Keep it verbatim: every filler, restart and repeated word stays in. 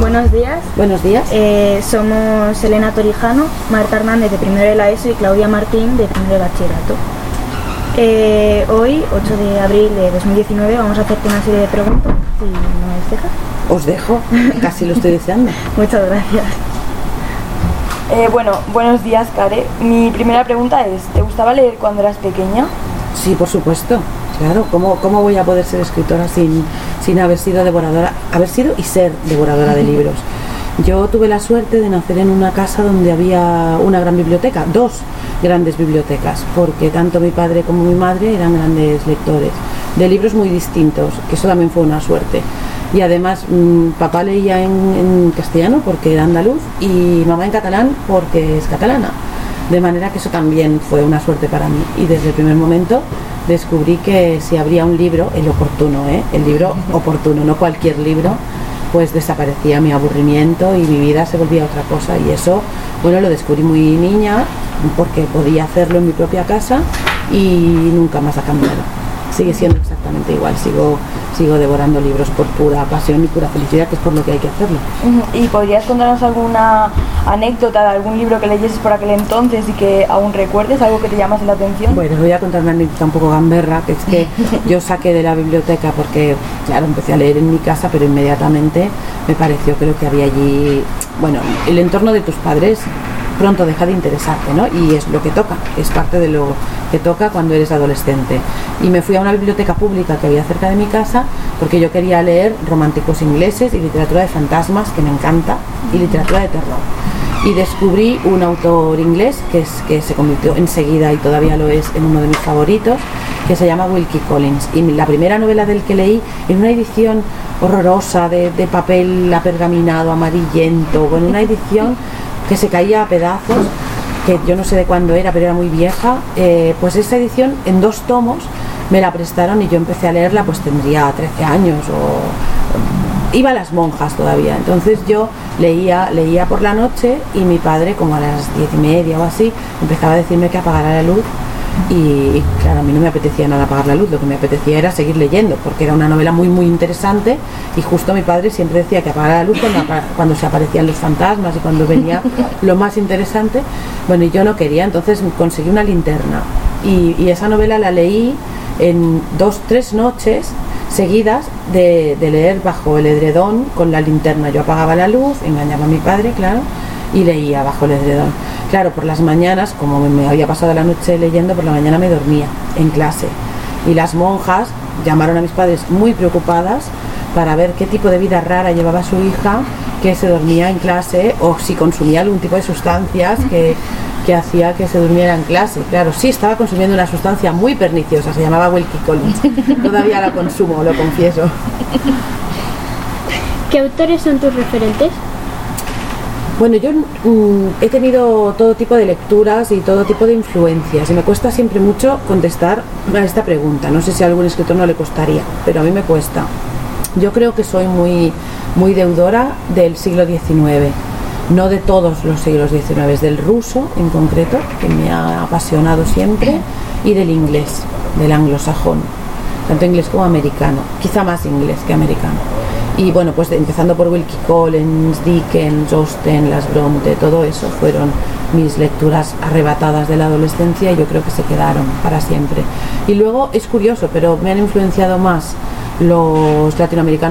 Buenos días. Buenos días. Eh, somos Elena Torijano, Marta Hernández de primero de la ESO y Claudia Martín de primero de bachillerato. Eh, hoy, ocho de abril de dos mil diecinueve, vamos a hacerte una serie de preguntas, si nos dejas. Os dejo, casi lo estoy deseando. Muchas gracias. Eh, bueno, buenos días, Care. Mi primera pregunta es, ¿te gustaba leer cuando eras pequeña? Sí, por supuesto. Claro, ¿cómo, cómo voy a poder ser escritora sin, sin haber sido devoradora, haber sido y ser devoradora de libros? Yo tuve la suerte de nacer en una casa donde había una gran biblioteca, dos grandes bibliotecas, porque tanto mi padre como mi madre eran grandes lectores de libros muy distintos, que eso también fue una suerte. Y además mmm, papá leía en, en castellano porque era andaluz y mamá en catalán porque es catalana, de manera que eso también fue una suerte para mí. Y desde el primer momento descubrí que si abría un libro, el oportuno, ¿eh? el libro oportuno, no cualquier libro, pues desaparecía mi aburrimiento y mi vida se volvía otra cosa. Y eso, bueno, lo descubrí muy niña porque podía hacerlo en mi propia casa y nunca más ha cambiado. Sigue siendo exactamente igual, sigo, sigo devorando libros por pura pasión y pura felicidad, que es por lo que hay que hacerlo. ¿Y podrías contarnos alguna anécdota de algún libro que leyeses por aquel entonces y que aún recuerdes, algo que te llamase la atención? Bueno, os voy a contar una anécdota un poco gamberra, que es que yo saqué de la biblioteca porque, claro, empecé a leer en mi casa, pero inmediatamente me pareció que lo que había allí, bueno, el entorno de tus padres pronto deja de interesarte, ¿no? Y es lo que toca, es parte de lo que toca cuando eres adolescente. Y me fui a una biblioteca pública que había cerca de mi casa porque yo quería leer románticos ingleses y literatura de fantasmas, que me encanta, y literatura de terror. Y descubrí un autor inglés que, es, que se convirtió enseguida, y todavía lo es, en uno de mis favoritos, que se llama Wilkie Collins. Y la primera novela del que leí, en una edición horrorosa de, de papel apergaminado, amarillento, con una edición que se caía a pedazos, que yo no sé de cuándo era, pero era muy vieja, eh, pues esa edición en dos tomos me la prestaron y yo empecé a leerla, pues tendría trece años o iba a las monjas todavía. Entonces yo leía, leía por la noche y mi padre, como a las diez y media o así, empezaba a decirme que apagara la luz. Y claro, a mí no me apetecía nada apagar la luz, lo que me apetecía era seguir leyendo, porque era una novela muy muy interesante y justo mi padre siempre decía que apagara la luz cuando, cuando se aparecían los fantasmas y cuando venía lo más interesante. Bueno, y yo no quería, entonces conseguí una linterna y, y esa novela la leí en dos, tres noches seguidas de, de leer bajo el edredón con la linterna. Yo apagaba la luz, engañaba a mi padre, claro, y leía bajo el edredón. Claro, por las mañanas, como me había pasado la noche leyendo, por la mañana me dormía en clase. Y las monjas llamaron a mis padres muy preocupadas para ver qué tipo de vida rara llevaba su hija, que se dormía en clase o si consumía algún tipo de sustancias que, que hacía que se durmiera en clase. Claro, sí estaba consumiendo una sustancia muy perniciosa, se llamaba Wilkie Collins. Todavía la consumo, lo confieso. ¿Qué autores son tus referentes? Bueno, yo mm, he tenido todo tipo de lecturas y todo tipo de influencias y me cuesta siempre mucho contestar a esta pregunta. No sé si a algún escritor no le costaría, pero a mí me cuesta. Yo creo que soy muy, muy deudora del siglo diecinueve, no de todos los siglos diecinueve, del ruso en concreto, que me ha apasionado siempre, y del inglés, del anglosajón, tanto inglés como americano, quizá más inglés que americano. Y bueno, pues empezando por Wilkie Collins, Dickens, Austen, Las Bronte, todo eso fueron mis lecturas arrebatadas de la adolescencia y yo creo que se quedaron para siempre. Y luego es curioso, pero me han influenciado más los latinoamericanos